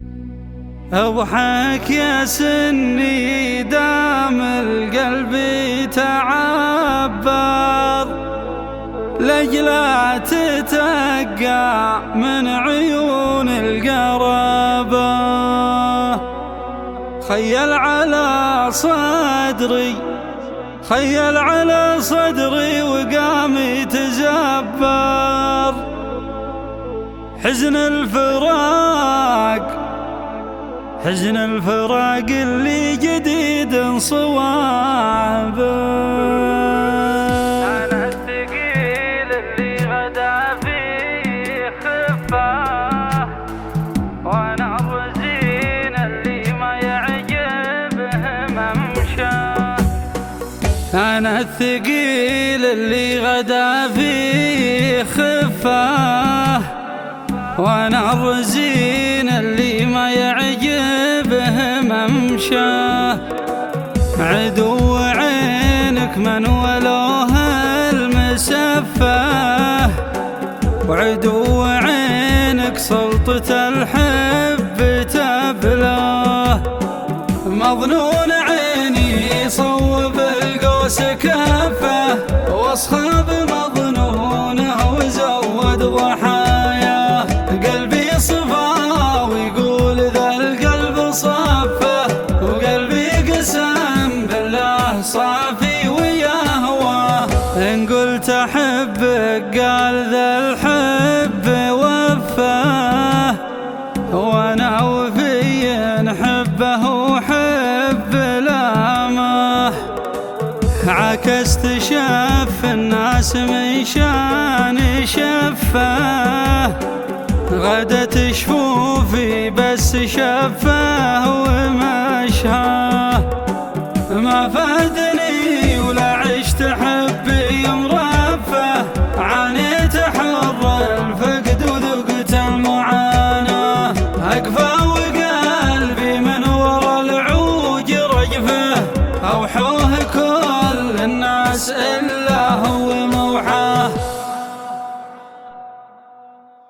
اضحك يا سني دام القلب يتعبر، لجلا تتقع من عيون القرابة. خيل على صدري، خيل على صدري وقام يتزبر، حزن الفراق، حزن الفراق اللي جديد صوابه. أنا الثقيل اللي غدا فيه خفاه، وأنا الرزين اللي ما يعجبه ممشاه. أنا الثقيل اللي غدا فيه خفاه، وأنا الرزين اللي ما يعجبه ممشاه. عدو عينك من ولوه المسفاه، وعدو عينك سلطة الحب تبلاه. مظنون عيني صوب القوس كفه، واصخاب مظنونه وزود ضحاياه. قلبي صفا ويقول ذا القلب صفه، وقلبي قسم بالله صافي ويهواه. إن قلت أحبك قال ذا الحب وفاه، وأنا وفي حبه وحب لامه. عكست شف الناس من شان شفاه، غدت شفوفي بس شفاه ومشاه. ما فادني ولا عشت حبي مرفه، عانيت حر الفقد وذقت المعاناة. أقفى وقلبي من ورا العوج رجفه، أوحوه كل الناس